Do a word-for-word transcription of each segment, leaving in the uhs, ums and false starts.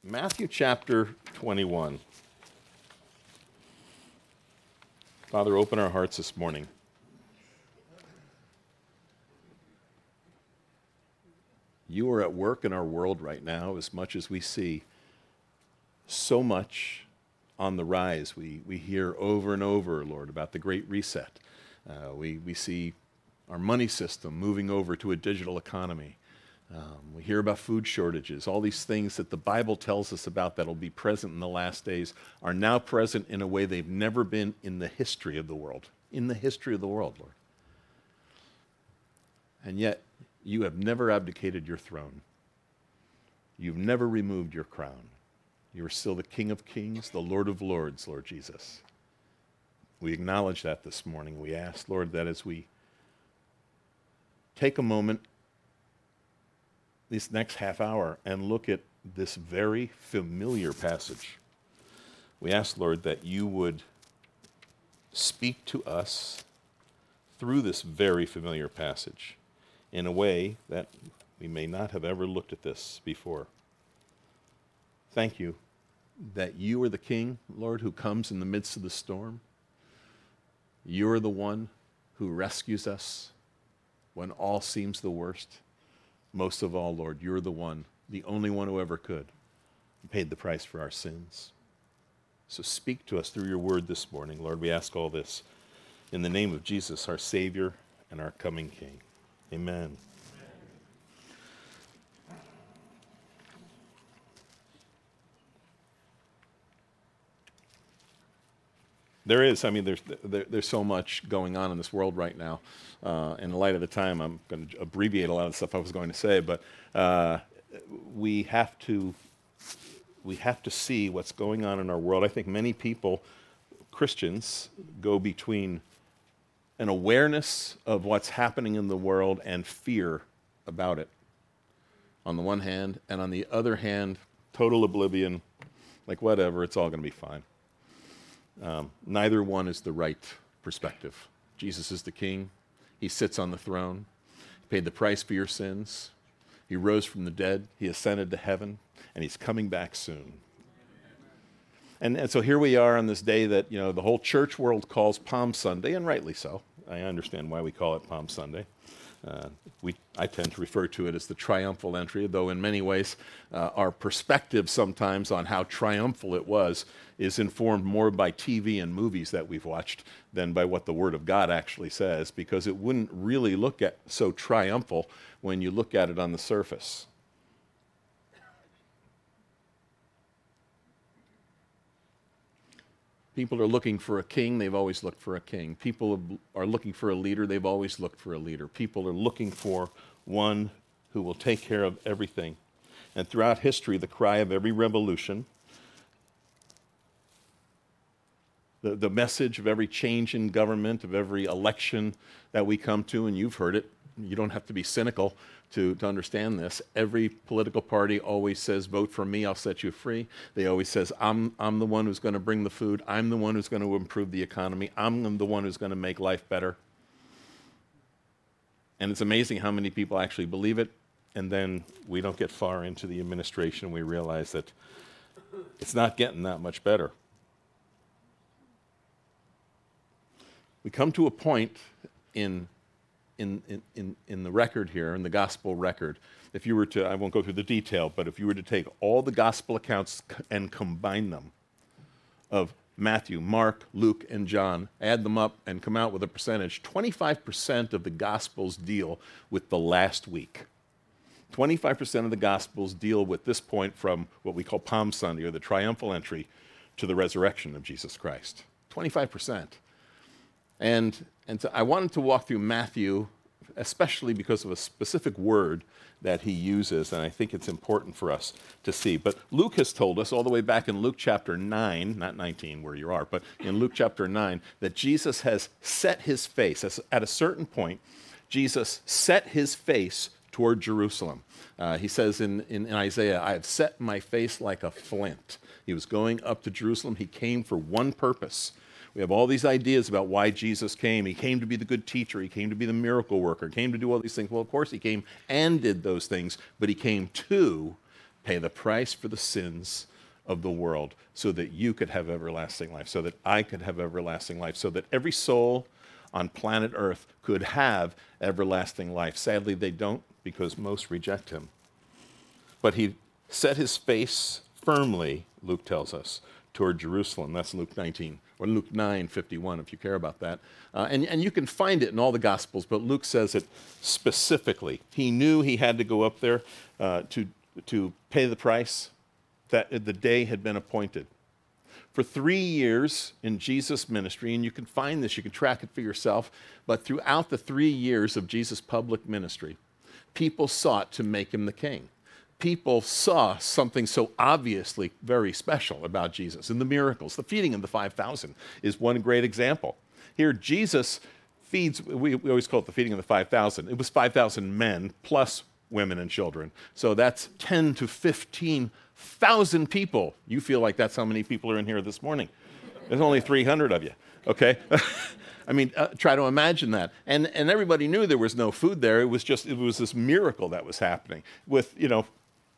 Matthew chapter twenty-one. Father, open our hearts this morning. You are at work in our world right now as much as we see so much on the rise. We, we hear over and over, Lord, about the Great Reset. Uh, we, we see our money system moving over to a digital economy. Um, we hear about food shortages. All these things that the Bible tells us about that will be present in the last days are now present in a way they've never been in the history of the world. In the history of the world, Lord. And yet, you have never abdicated your throne. You've never removed your crown. You are still the King of Kings, the Lord of Lords, Lord Jesus. We acknowledge that this morning. We ask, Lord, that as we take a moment this next half hour and look at this very familiar passage, we ask, Lord, that you would speak to us through this very familiar passage in a way that we may not have ever looked at this before. Thank you that you are the King, Lord, who comes in the midst of the storm. You are the one who rescues us when all seems the worst. Most of all, Lord, you're the one, the only one who ever could, who paid the price for our sins. So speak to us through your word this morning, Lord. We ask all this in the name of Jesus, our Savior and our coming King. Amen. There is, I mean, there's there, there's so much going on in this world right now. Uh, in light of the time, I'm going to abbreviate a lot of the stuff I was going to say, but uh, we have to we have to see what's going on in our world. I think many people, Christians, go between an awareness of what's happening in the world and fear about it, on the one hand, and on the other hand, total oblivion, like whatever, it's all going to be fine. Um, neither one is the right perspective. Jesus is the King. He sits on the throne. He paid the price for your sins. He rose from the dead. He ascended to heaven, and he's coming back soon. And, and so here we are on this day that, you know, the whole church world calls Palm Sunday, and rightly so. I understand why we call it Palm Sunday. Uh, we, I tend to refer to it as the triumphal entry, though in many ways uh, our perspective sometimes on how triumphal it was is informed more by T V and movies that we've watched than by what the Word of God actually says, because it wouldn't really look at so triumphal when you look at it on the surface. People are looking for a king, they've always looked for a king. People are looking for a leader, they've always looked for a leader. People are looking for one who will take care of everything. And throughout history, the cry of every revolution, the, the message of every change in government, of every election that we come to, and you've heard it, you don't have to be cynical to, to understand this. Every political party always says, vote for me, I'll set you free. They always says, I'm, I'm the one who's going to bring the food. I'm the one who's going to improve the economy. I'm the one who's going to make life better. And it's amazing how many people actually believe it. And then we don't get far into the administration. We realize that it's not getting that much better. We come to a point in In, in, in the record here, in the gospel record, if you were to, I won't go through the detail, but if you were to take all the gospel accounts and combine them of Matthew, Mark, Luke, and John, add them up and come out with a percentage, twenty-five percent of the gospels deal with the last week. twenty-five percent of the gospels deal with this point from what we call Palm Sunday, or the triumphal entry, to the resurrection of Jesus Christ. twenty-five percent. And, and so I wanted to walk through Matthew, especially because of a specific word that he uses, and I think it's important for us to see. But Luke has told us, all the way back in Luke chapter nine, not nineteen where you are, but in Luke chapter nine, that Jesus has set his face. At a certain point, Jesus set his face toward Jerusalem. Uh, he says in, in, in Isaiah, I have set my face like a flint. He was going up to Jerusalem. He came for one purpose. We have all these ideas about why Jesus came. He came to be the good teacher. He came to be the miracle worker. He came to do all these things. Well, of course, he came and did those things, but he came to pay the price for the sins of the world so that you could have everlasting life, so that I could have everlasting life, so that every soul on planet Earth could have everlasting life. Sadly, they don't, because most reject him. But he set his face firmly, Luke tells us, toward Jerusalem. That's Luke nineteen, or Luke nine fifty-one, if you care about that. Uh, and, and you can find it in all the Gospels, but Luke says it specifically. He knew he had to go up there uh, to, to pay the price, that the day had been appointed. For three years in Jesus' ministry, and you can find this, you can track it for yourself, but throughout the three years of Jesus' public ministry, people sought to make him the king. People saw something so obviously very special about Jesus in the miracles. The feeding of the five thousand is one great example. Here, Jesus feeds, we, we always call it the feeding of the five thousand. It was five thousand men plus women and children. So that's ten to fifteen thousand people. You feel like that's how many people are in here this morning. There's only three hundred of you, okay? I mean, uh, try to imagine that. And, and everybody knew there was no food there. It was just, it was this miracle that was happening with, you know,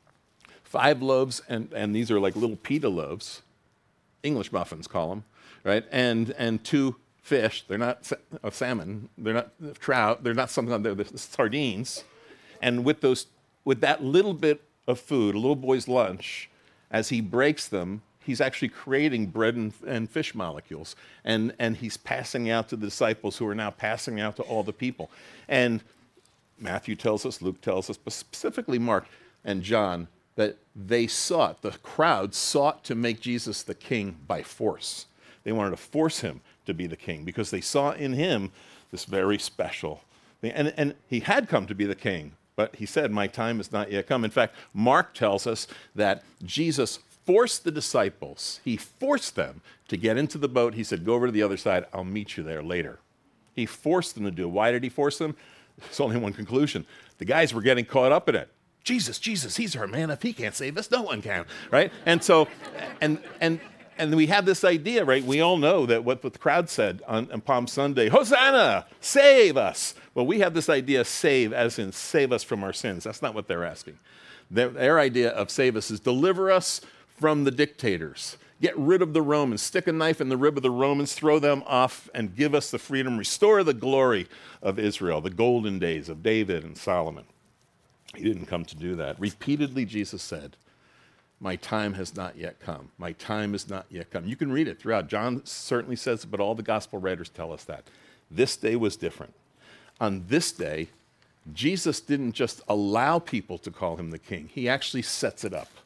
five loaves, and, and these are like little pita loaves, English muffins call them, right? And, and two fish. They're not sa- uh, salmon. They're not trout. They're not something, they're, they're sardines. And with those, with that little bit of food, a little boy's lunch, as he breaks them, he's actually creating bread and, and fish molecules. And, and he's passing out to the disciples who are now passing out to all the people. And Matthew tells us, Luke tells us, but specifically Mark and John, that they sought, the crowd sought to make Jesus the king by force. They wanted to force him to be the king because they saw in him this very special thing. And, and he had come to be the king, but he said, my time has not yet come. In fact, Mark tells us that Jesus forced the disciples, he forced them to get into the boat. He said, go over to the other side, I'll meet you there later. He forced them to do it. Why did he force them? There's only one conclusion. The guys were getting caught up in it. Jesus, Jesus, he's our man. If he can't save us, no one can, right? And so, and and and we have this idea, right? We all know that what the crowd said on, on Palm Sunday, Hosanna, save us. Well, we have this idea, save, as in save us from our sins. That's not what they're asking. Their, their idea of save us is deliver us from the dictators. Get rid of the Romans. Stick a knife in the rib of the Romans, throw them off, and give us the freedom. Restore the glory of Israel, the golden days of David and Solomon. He didn't come to do that. Repeatedly, Jesus said, my time has not yet come. My time has not yet come. You can read it throughout. John certainly says it, but all the gospel writers tell us that. This day was different. On this day, Jesus didn't just allow people to call him the king. He actually sets it up.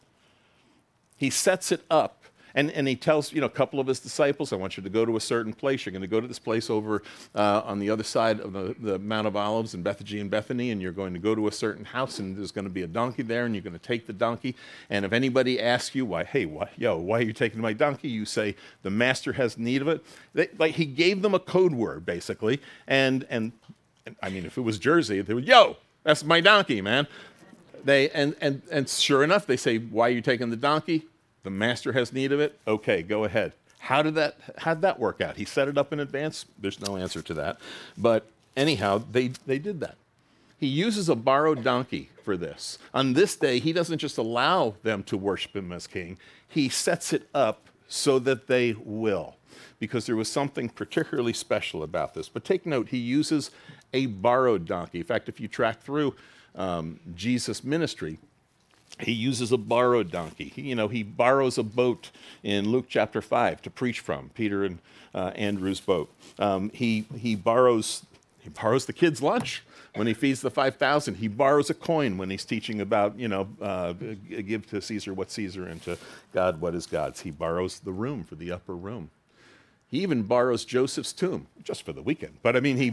He sets it up. And, and he tells, you know, a couple of his disciples, I want you to go to a certain place. You're going to go to this place over uh, on the other side of the, the Mount of Olives in Bethany and Bethany, and you're going to go to a certain house, and there's going to be a donkey there, and you're going to take the donkey. And if anybody asks you, why, hey, why, yo, why are you taking my donkey? You say, the master has need of it. They, like, he gave them a code word, basically. And, and, and, I mean, if it was Jersey, they would, yo, that's my donkey, man. They and, and, and sure enough, they say, why are you taking the donkey? The master has need of it? Okay, go ahead. How did that, how did that work out? He set it up in advance? There's no answer to that. But anyhow, they, they did that. He uses a borrowed donkey for this. On this day, he doesn't just allow them to worship him as king. He sets it up so that they will, because there was something particularly special about this. But take note, he uses a borrowed donkey. In fact, if you track through um, Jesus' ministry, he uses a borrowed donkey. He, you know, he borrows a boat in Luke chapter five to preach from, Peter and uh, Andrew's boat. Um, he, he, borrows, he borrows the kids' lunch when he feeds the five thousand. He borrows a coin when he's teaching about, you know, uh, give to Caesar what's Caesar and to God what is God's. He borrows the room for the upper room. He even borrows Joseph's tomb, just for the weekend. But I mean, he,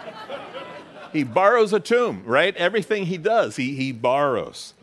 he borrows a tomb, right? Everything he does, he, he borrows.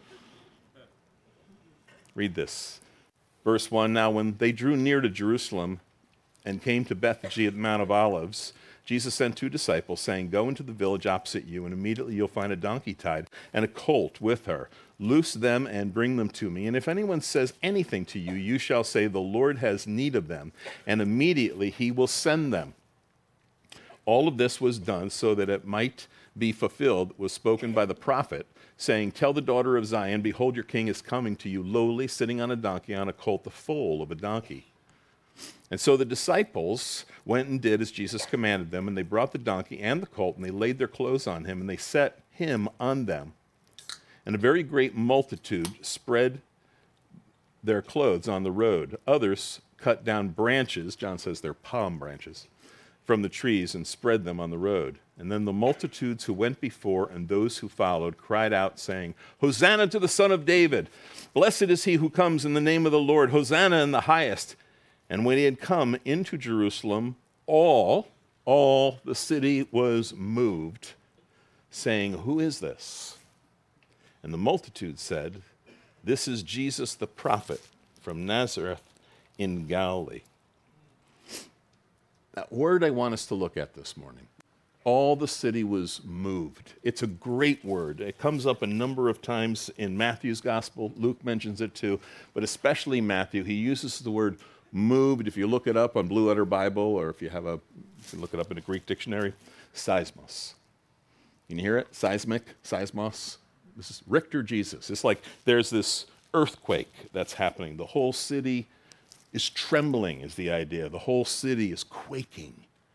Read this. Verse one, now when they drew near to Jerusalem and came to Bethany at the Mount of Olives, Jesus sent two disciples, saying, go into the village opposite you, and immediately you'll find a donkey tied and a colt with her. Loose them and bring them to me. And if anyone says anything to you, you shall say, the Lord has need of them, and immediately he will send them. All of this was done so that it might be fulfilled, was spoken by the prophet, saying, "Tell the daughter of Zion, behold, your king is coming to you lowly, sitting on a donkey, on a colt, the foal of a donkey." And so the disciples went and did as Jesus commanded them, and they brought the donkey and the colt, and they laid their clothes on him, and they set him on them. And a very great multitude spread their clothes on the road. Others cut down branches, John says they're palm branches, from the trees and spread them on the road. And then the multitudes who went before and those who followed cried out, saying, "Hosanna to the Son of David! Blessed is he who comes in the name of the Lord! Hosanna in the highest!" And when he had come into Jerusalem, all, all the city was moved, saying, "Who is this?" And the multitude said, "This is Jesus the prophet from Nazareth in Galilee." That word I want us to look at this morning. All the city was moved. It's a great word. It comes up a number of times in Matthew's gospel. Luke mentions it too, but especially Matthew. He uses the word moved. If you look it up on Blue Letter Bible, or if you have a, you can look it up in a Greek dictionary, seismos. Can you hear it? Seismic, seismos. This is Richter Jesus. It's like there's this earthquake that's happening. The whole city is trembling, is the idea. The whole city is quaking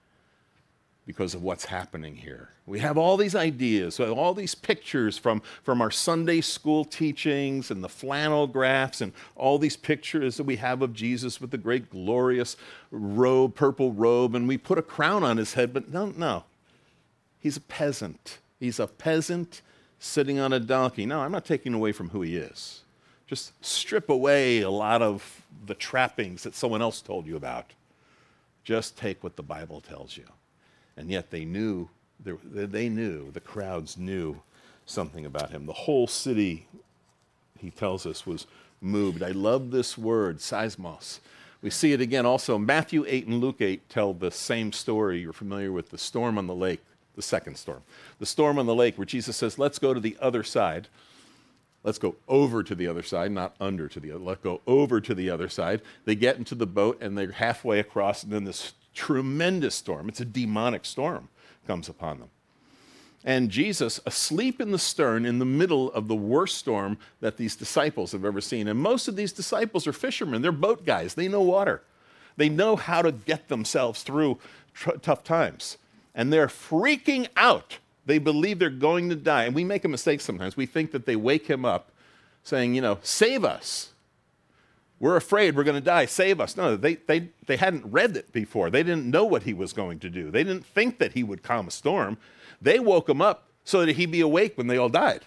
because of what's happening here. We have all these ideas, all these pictures from, from our Sunday school teachings and the flannel graphs and all these pictures that we have of Jesus with the great glorious robe, purple robe, and we put a crown on his head, but no, no. He's a peasant. He's a peasant sitting on a donkey. No, I'm not taking away from who he is. Just strip away a lot of the trappings that someone else told you about. Just take what the Bible tells you. And yet they knew, they knew, the crowds knew something about him. The whole city, he tells us, was moved. I love this word, seismos. We see it again also. Matthew eight and Luke eight tell the same story. You're familiar with the storm on the lake, the second storm. The storm on the lake where Jesus says, let's go to the other side. Let's go over to the other side, not under to the other. Let's go over to the other side. They get into the boat, and they're halfway across, and then this tremendous storm, it's a demonic storm, comes upon them. And Jesus, asleep in the stern, in the middle of the worst storm that these disciples have ever seen. And most of these disciples are fishermen. They're boat guys. They know water. They know how to get themselves through tr- tough times. And they're freaking out. They believe they're going to die. And we make a mistake sometimes. We think that they wake him up saying, you know, save us. We're afraid we're going to die. Save us. No, they, they, they hadn't read it before. They didn't know what he was going to do. They didn't think that he would calm a storm. They woke him up so that he'd be awake when they all died.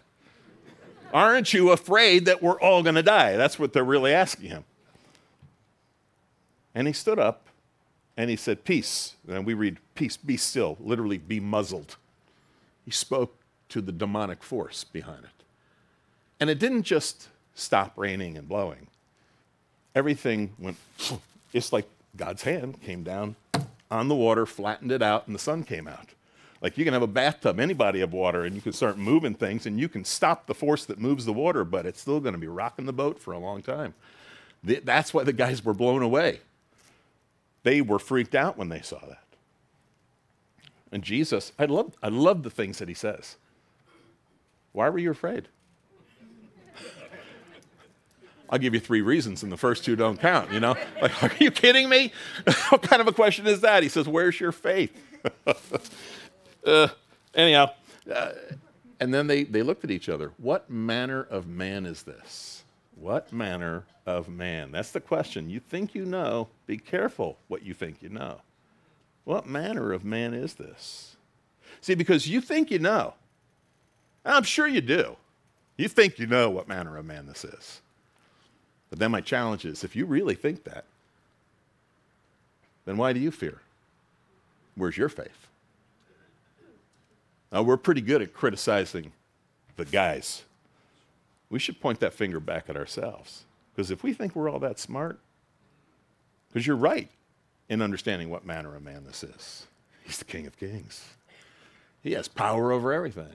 Aren't you afraid that we're all going to die? That's what they're really asking him. And he stood up and he said, peace. And we read, peace, be still, literally be muzzled. He spoke to the demonic force behind it. And it didn't just stop raining and blowing. Everything went, it's like God's hand came down on the water, flattened it out, and the sun came out. Like you can have a bathtub, any body of water, and you can start moving things, and you can stop the force that moves the water, but it's still going to be rocking the boat for a long time. That's why the guys were blown away. They were freaked out when they saw that. And Jesus, I love, I love the things that he says. Why were you afraid? I'll give you three reasons, and the first two don't count, you know? Like, are you kidding me? What kind of a question is that? He says, where's your faith? uh, anyhow, uh, and then they, they looked at each other. What manner of man is this? What manner of man? That's the question. You think you know. Be careful what you think you know. What manner of man is this? See, because you think you know. I'm sure you do. You think you know what manner of man this is. But then my challenge is, if you really think that, then why do you fear? Where's your faith? Now, we're pretty good at criticizing the guys. We should point that finger back at ourselves. Because if we think we're all that smart, because you're right in understanding what manner of man this is. He's the King of Kings. He has power over everything.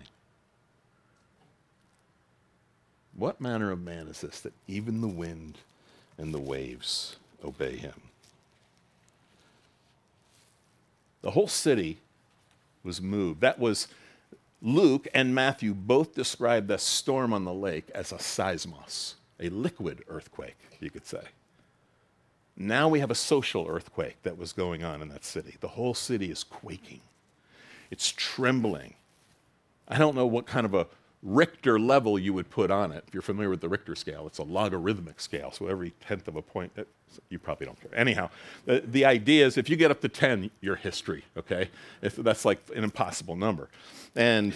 What manner of man is this that even the wind and the waves obey him? The whole city was moved. That was, Luke and Matthew both describe the storm on the lake as a seismos, a liquid earthquake, you could say. Now we have a social earthquake that was going on in that city. The whole city is quaking. It's trembling. I don't know what kind of a Richter level you would put on it. If you're familiar with the Richter scale, it's a logarithmic scale, so every tenth of a point, it, you probably don't care. Anyhow, the, the idea is if you get up to ten, you're history, okay? If that's like an impossible number. And,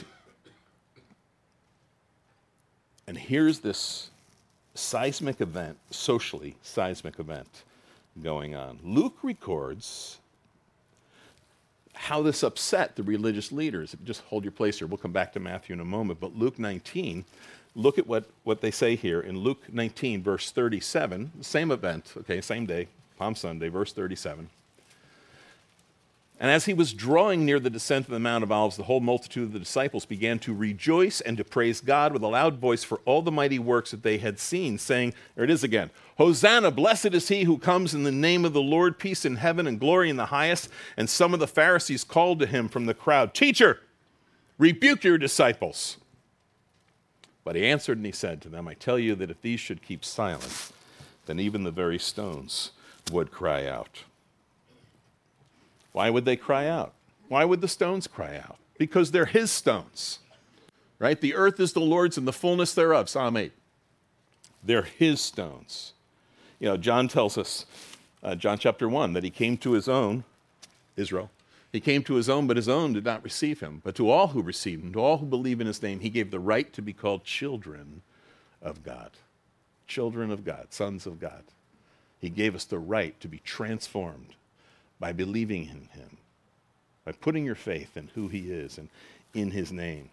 and here's this seismic event, socially seismic event going on. Luke records how this upset the religious leaders. Just hold your place here. We'll come back to Matthew in a moment. But Luke nineteen, look at what, what they say here. In Luke nineteen, verse thirty-seven, same event, okay, same day, Palm Sunday, verse thirty-seven. And as he was drawing near the descent of the Mount of Olives, the whole multitude of the disciples began to rejoice and to praise God with a loud voice for all the mighty works that they had seen, saying, there it is again, Hosanna, blessed is he who comes in the name of the Lord, peace in heaven and glory in the highest. And some of the Pharisees called to him from the crowd, Teacher, rebuke your disciples. But he answered and he said to them, I tell you that if these should keep silent, then even the very stones would cry out. Why would they cry out? Why would the stones cry out? Because they're his stones, right? The earth is the Lord's and the fullness thereof, Psalm eight. They're his stones. You know, John tells us, uh, John chapter one, that he came to his own, Israel. He came to his own, but his own did not receive him. But to all who receive him, to all who believe in his name, he gave the right to be called children of God. Children of God, sons of God. He gave us the right to be transformed by believing in him, by putting your faith in who he is and in his name.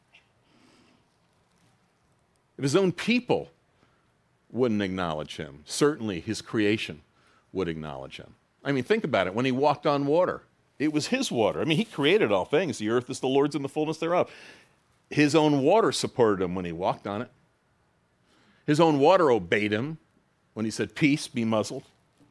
If his own people wouldn't acknowledge him, certainly his creation would acknowledge him. I mean, think about it. When he walked on water, it was his water. I mean, he created all things. The earth is the Lord's and the fullness thereof. His own water supported him when he walked on it. His own water obeyed him when he said, peace, be muzzled.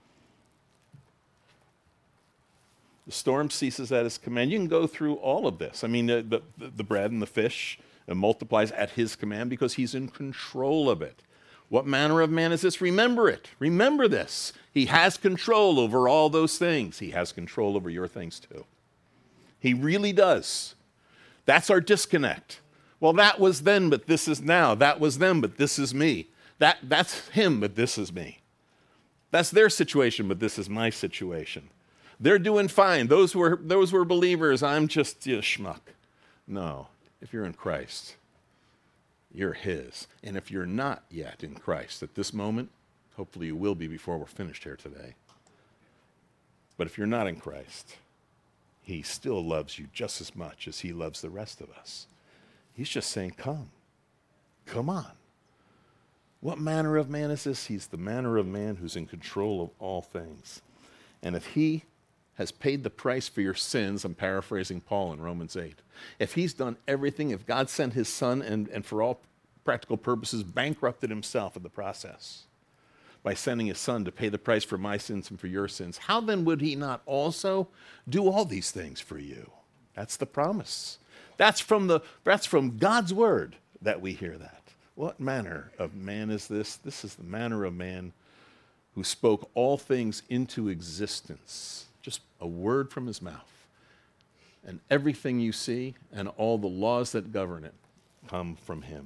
The storm ceases at his command. You can go through all of this. I mean, the, the, the bread and the fish it multiplies at his command because he's in control of it. What manner of man is this? Remember it. Remember this. He has control over all those things. He has control over your things too. He really does. That's our disconnect. Well, that was then, but this is now. That was them, but this is me. That, that's him, but this is me. That's their situation, but this is my situation. They're doing fine. Those were those were believers. I'm just a schmuck. No, if you're in Christ, you're his. And if you're not yet in Christ at this moment, hopefully you will be before we're finished here today. But if you're not in Christ, he still loves you just as much as he loves the rest of us. He's just saying, come. Come on. What manner of man is this? He's the manner of man who's in control of all things. And if he has paid the price for your sins, I'm paraphrasing Paul in Romans eight. If he's done everything, if God sent his son and, and for all practical purposes bankrupted himself in the process by sending his son to pay the price for my sins and for your sins, how then would he not also do all these things for you? That's the promise. That's from the that's from God's word that we hear that. What manner of man is this? This is the manner of man who spoke all things into existence. Just a word from his mouth. And everything you see and all the laws that govern it come from him.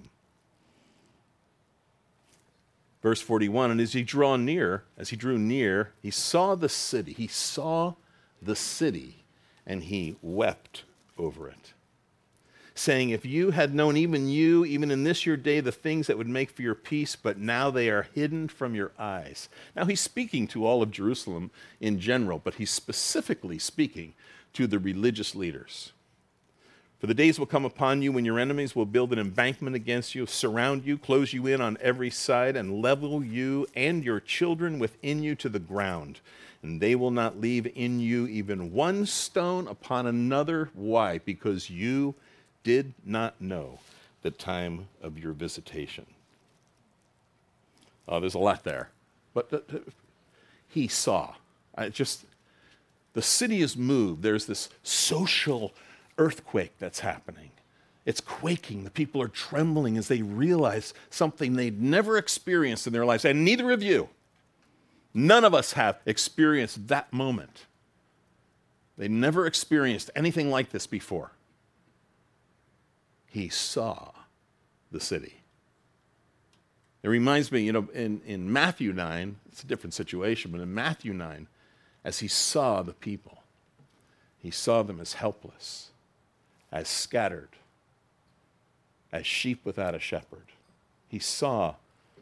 Verse forty-one, and as he drew near, as he drew near, he saw the city. He saw the city, and he wept over it, saying, if you had known, even you, even in this your day, the things that would make for your peace, but now they are hidden from your eyes. Now he's speaking to all of Jerusalem in general, but he's specifically speaking to the religious leaders. For the days will come upon you when your enemies will build an embankment against you, surround you, close you in on every side, and level you and your children within you to the ground. And they will not leave in you even one stone upon another. Why? Because you did not know the time of your visitation. Oh, there's a lot there. But uh, he saw. I just, the city is moved. There's this social earthquake that's happening. It's quaking. The people are trembling as they realize something they'd never experienced in their lives. And neither of you, none of us have experienced that moment. They never experienced anything like this before. He saw the city. It reminds me, you know, in, in Matthew nine, it's a different situation, but in Matthew nine, as he saw the people, he saw them as helpless, as scattered, as sheep without a shepherd. He saw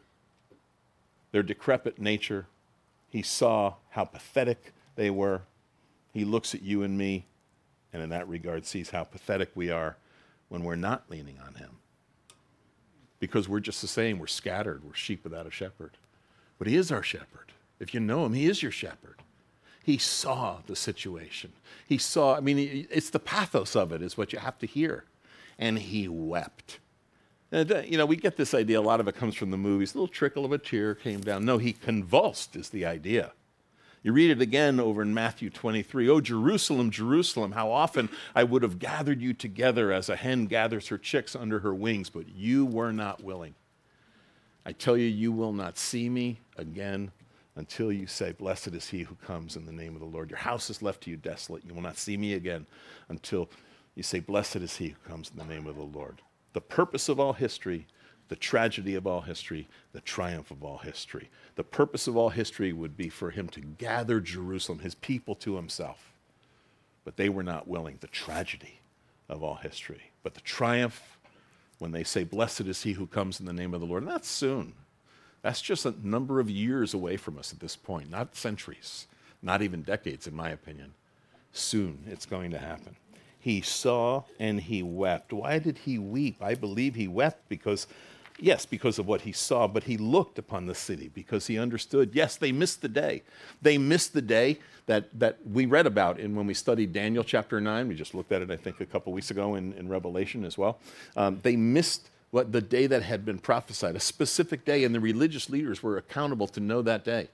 their decrepit nature. He saw how pathetic they were. He looks at you and me, and in that regard sees how pathetic we are when we're not leaning on him. Because we're just the same. We're scattered. We're sheep without a shepherd. But he is our shepherd. If you know him, he is your shepherd. He saw the situation. He saw, I mean, it's the pathos of it is what you have to hear. And he wept. And, you know, we get this idea, a lot of it comes from the movies. A little trickle of a tear came down. No, he convulsed is the idea. You read it again over in Matthew twenty-three. Oh, Jerusalem, Jerusalem, how often I would have gathered you together as a hen gathers her chicks under her wings, but you were not willing. I tell you, you will not see me again until you say, blessed is he who comes in the name of the Lord. Your house is left to you desolate. You will not see me again until you say, blessed is he who comes in the name of the Lord. The purpose of all history, the tragedy of all history, the triumph of all history. The purpose of all history would be for him to gather Jerusalem, his people, to himself. But they were not willing. The tragedy of all history. But the triumph, when they say, blessed is he who comes in the name of the Lord, and that's soon. That's just a number of years away from us at this point, not centuries, not even decades, in my opinion. Soon it's going to happen. He saw and he wept. Why did he weep? I believe he wept because, yes, because of what he saw, but he looked upon the city because he understood, yes, they missed the day. They missed the day that, that we read about in when we studied Daniel chapter nine. We just looked at it, I think, a couple weeks ago in, in Revelation as well. Um, they missed what the day that had been prophesied, a specific day, and the religious leaders were accountable to know that day.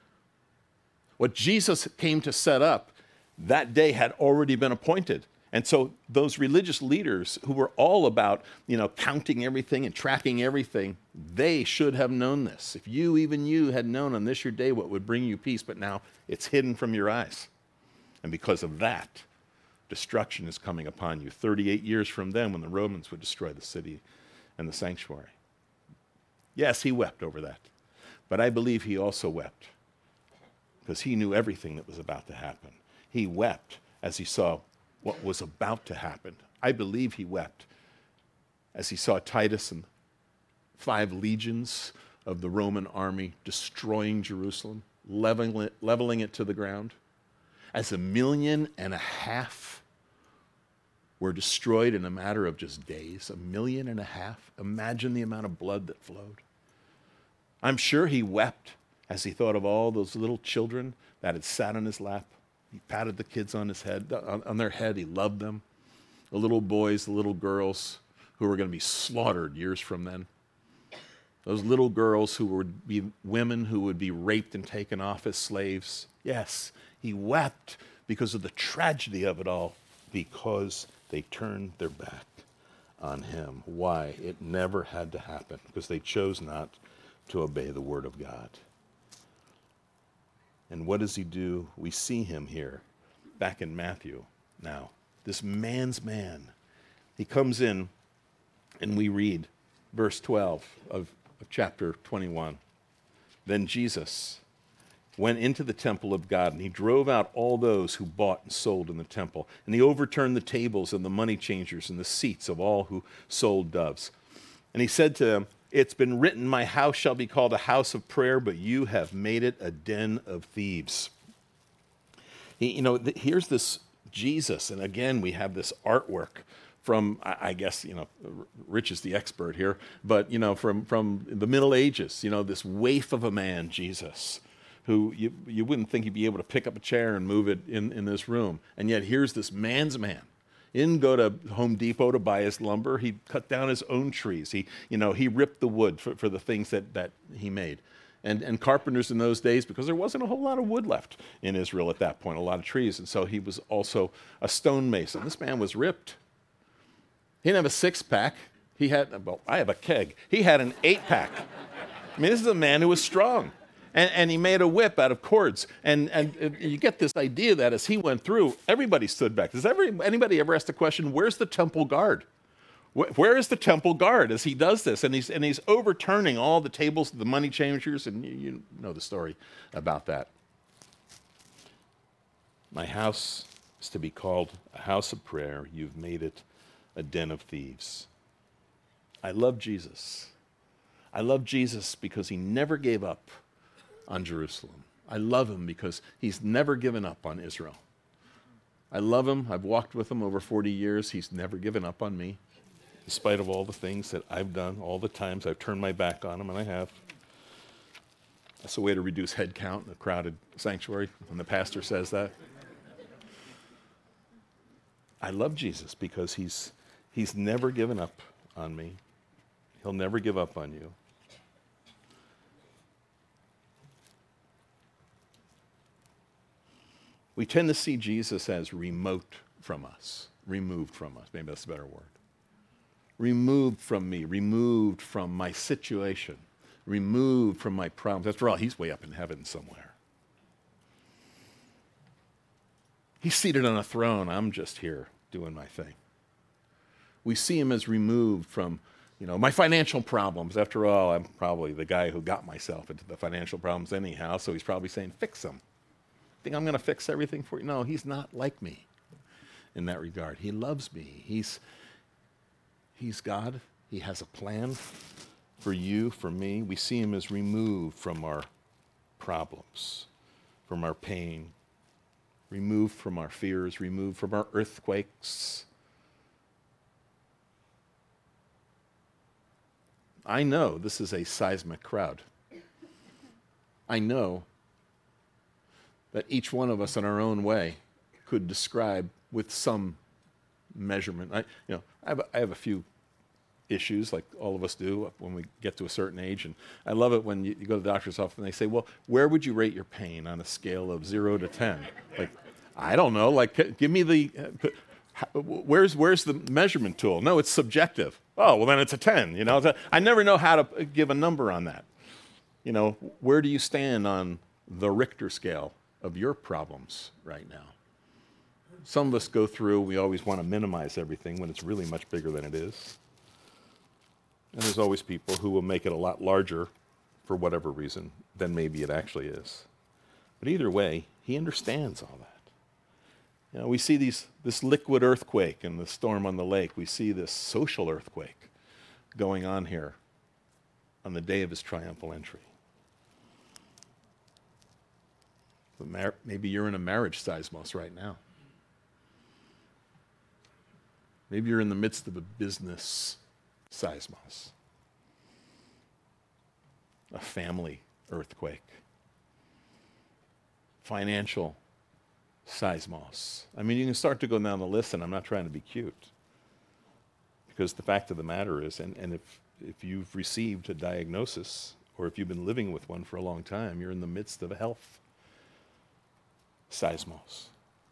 What Jesus came to set up, that day had already been appointed. And so those religious leaders who were all about, you know, counting everything and tracking everything, they should have known this. If you, even you, had known on this your day what would bring you peace, but now it's hidden from your eyes. And because of that, destruction is coming upon you. thirty-eight years from then when the Romans would destroy the city and the sanctuary. Yes, he wept over that. But I believe he also wept because he knew everything that was about to happen. He wept as he saw what was about to happen. I believe he wept as he saw Titus and five legions of the Roman army destroying Jerusalem, leveling it, leveling it to the ground. As a million and a half were destroyed in a matter of just days. A million and a half. Imagine the amount of blood that flowed. I'm sure he wept as he thought of all those little children that had sat on his lap. He patted the kids on his head, on, on their head. He loved them. The little boys, the little girls who were going to be slaughtered years from then. Those little girls who would be women who would be raped and taken off as slaves. Yes, he wept because of the tragedy of it all, because they turned their back on him. Why? It never had to happen, because they chose not to obey the word of God. And what does he do? We see him here, back in Matthew now. This man's man. He comes in, and we read verse twelve of, of chapter twenty-one. Then Jesus went into the temple of God, and he drove out all those who bought and sold in the temple. And he overturned the tables and the money changers and the seats of all who sold doves. And he said to them, it's been written, my house shall be called a house of prayer, but you have made it a den of thieves. He, you know, th- here's this Jesus, and again, we have this artwork from, I, I guess, you know, Rich is the expert here, but, you know, from, from the Middle Ages, you know, this waif of a man, Jesus, who you, you wouldn't think he'd be able to pick up a chair and move it in, in this room. And yet here's this man's man. He didn't go to Home Depot to buy his lumber. He cut down his own trees. He, you know, he ripped the wood for, for the things that, that he made. And, and carpenters in those days, because there wasn't a whole lot of wood left in Israel at that point, a lot of trees. And so he was also a stonemason. This man was ripped. He didn't have a six-pack. He had, well, I have a keg. He had an eight-pack. I mean, this is a man who was strong. And, and he made a whip out of cords. And, and you get this idea that as he went through, everybody stood back. Does every, anybody ever ask the question, where's the temple guard? Where, where is the temple guard as he does this? And he's, and he's overturning all the tables, the money changers, and you, you know the story about that. My house is to be called a house of prayer. You've made it a den of thieves. I love Jesus. I love Jesus because he never gave up on Jerusalem. I love him because he's never given up on Israel. I love him. I've walked with him over forty years. He's never given up on me, in spite of all the things that I've done, all the times I've turned my back on him, and I have. That's a way to reduce head count in a crowded sanctuary when the pastor says that. I love Jesus because he's, he's never given up on me. He'll never give up on you. We tend to see Jesus as remote from us, removed from us. Maybe that's a better word. Removed from me, removed from my situation, removed from my problems. After all, he's way up in heaven somewhere. He's seated on a throne. I'm just here doing my thing. We see him as removed from, you know, my financial problems. After all, I'm probably the guy who got myself into the financial problems anyhow, so he's probably saying, fix them. Think I'm going to fix everything for you? No, he's not like me in that regard. He loves me. He's, he's God. He has a plan for you, for me. We see him as removed from our problems, from our pain, removed from our fears, removed from our earthquakes. I know this is a seismic crowd. I know that each one of us in our own way could describe with some measurement. I, you know, I have, a, I have a few issues, like all of us do when we get to a certain age, and I love it when you, you go to the doctor's office and they say, well, where would you rate your pain on a scale of zero to ten? Like, I don't know, like, give me the, uh, where's, where's the measurement tool? No, it's subjective. Oh, well, then it's a ten, you know? I never know how to give a number on that. You know, where do you stand on the Richter scale of your problems right now? Some of us go through, we always want to minimize everything when it's really much bigger than it is. And there's always people who will make it a lot larger for whatever reason than maybe it actually is. But either way, he understands all that. You know, we see these, this liquid earthquake and the storm on the lake. We see this social earthquake going on here on the day of his triumphal entry. But mar- maybe you're in a marriage seismos right now. Maybe you're in the midst of a business seismos, a family earthquake, financial seismos. I mean, you can start to go down the list, and I'm not trying to be cute, because the fact of the matter is, and, and if, if you've received a diagnosis, or if you've been living with one for a long time, you're in the midst of a health seismos.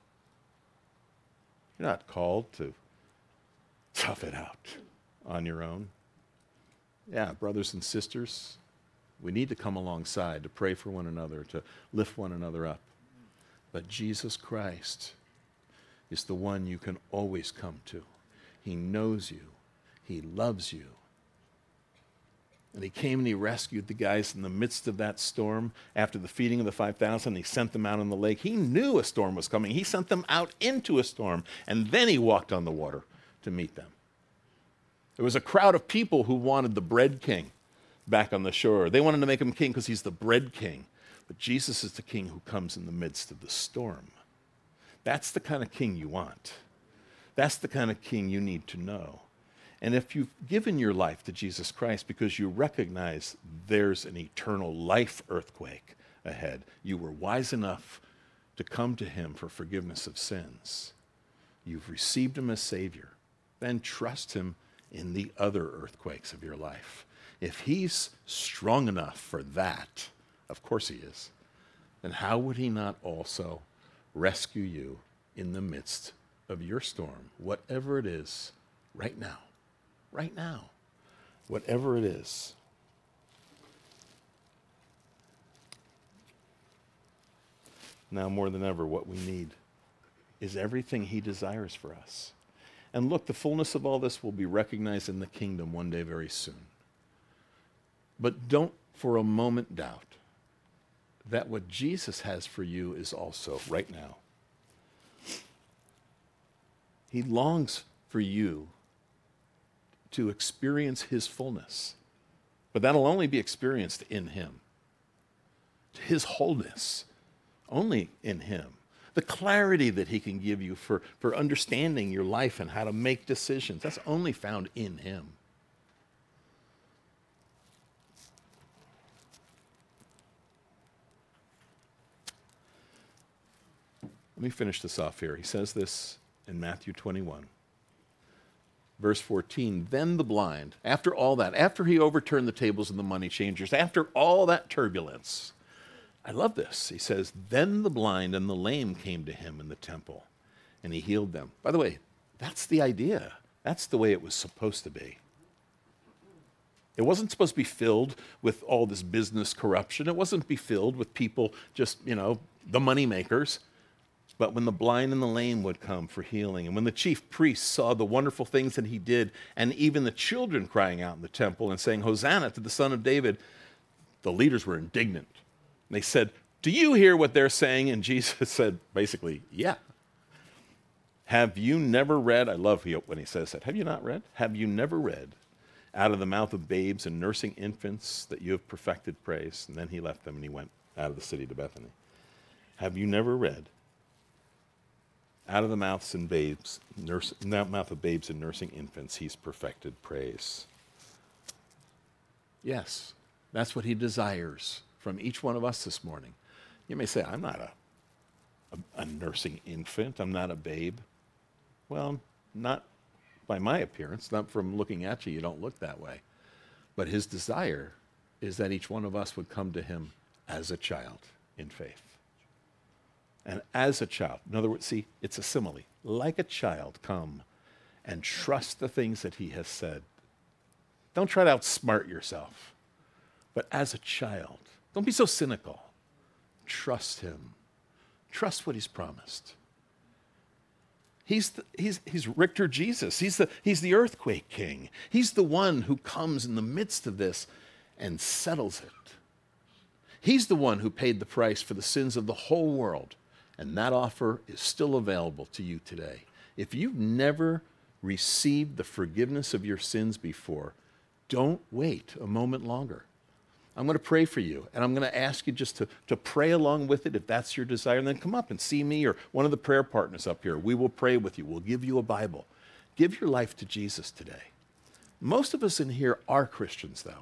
You're not called to tough it out on your own. Yeah, brothers and sisters, we need to come alongside to pray for one another, to lift one another up. But Jesus Christ is the one you can always come to. He knows you. He loves you. And he came and he rescued the guys in the midst of that storm. After the feeding of the five thousand, he sent them out on the lake. He knew a storm was coming. He sent them out into a storm, and then he walked on the water to meet them. There was a crowd of people who wanted the bread king back on the shore. They wanted to make him king because he's the bread king. But Jesus is the king who comes in the midst of the storm. That's the kind of king you want. That's the kind of king you need to know. And if you've given your life to Jesus Christ because you recognize there's an eternal life earthquake ahead, you were wise enough to come to him for forgiveness of sins, you've received him as Savior, then trust him in the other earthquakes of your life. If he's strong enough for that, of course he is, then how would he not also rescue you in the midst of your storm, whatever it is right now. Right now. Whatever it is. Now more than ever, what we need is everything he desires for us. And look, the fullness of all this will be recognized in the kingdom one day very soon. But don't for a moment doubt that what Jesus has for you is also right now. He longs for you to experience his fullness. But that'll only be experienced in him. His wholeness, only in him. The clarity that he can give you for, for understanding your life and how to make decisions, that's only found in him. Let me finish this off here. He says this in Matthew twenty-one. Verse fourteen, then the blind, after all that, after he overturned the tables of the money changers, after all that turbulence, I love this. He says, then the blind and the lame came to him in the temple, and he healed them. By the way, that's the idea. That's the way it was supposed to be. It wasn't supposed to be filled with all this business corruption. It wasn't to be filled with people just, you know, the money makers. But when the blind and the lame would come for healing, and when the chief priests saw the wonderful things that he did, and even the children crying out in the temple and saying, Hosanna to the Son of David, the leaders were indignant. And they said, do you hear what they're saying? And Jesus said, basically, yeah. Have you never read, I love when he says that, have you not read? Have you never read, out of the mouth of babes and nursing infants that you have perfected praise? And then he left them and he went out of the city to Bethany. Have you never read, out of the mouths and babes, nurse, mouth of babes and nursing infants, he's perfected praise. Yes, that's what he desires from each one of us this morning. You may say, I'm not a, a, a nursing infant. I'm not a babe. Well, not by my appearance, not from looking at you. You don't look that way. But his desire is that each one of us would come to him as a child in faith. And as a child, in other words, see, it's a simile. Like a child, come and trust the things that he has said. Don't try to outsmart yourself. But as a child, don't be so cynical. Trust him. Trust what he's promised. He's, the, he's, he's Richter Jesus. He's the, he's the earthquake king. He's the one who comes in the midst of this and settles it. He's the one who paid the price for the sins of the whole world. And that offer is still available to you today. If you've never received the forgiveness of your sins before, don't wait a moment longer. I'm going to pray for you, and I'm going to ask you just to, to pray along with it if that's your desire, and then come up and see me or one of the prayer partners up here. We will pray with you. We'll give you a Bible. Give your life to Jesus today. Most of us in here are Christians, though.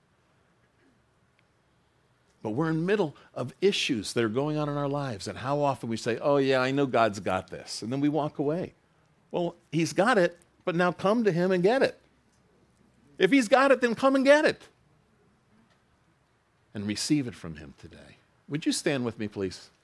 But we're in the middle of issues that are going on in our lives, and how often we say, oh yeah, I know God's got this, and then we walk away. Well, he's got it, but now come to him and get it. If he's got it, then come and get it. And receive it from him today. Would you stand with me, please?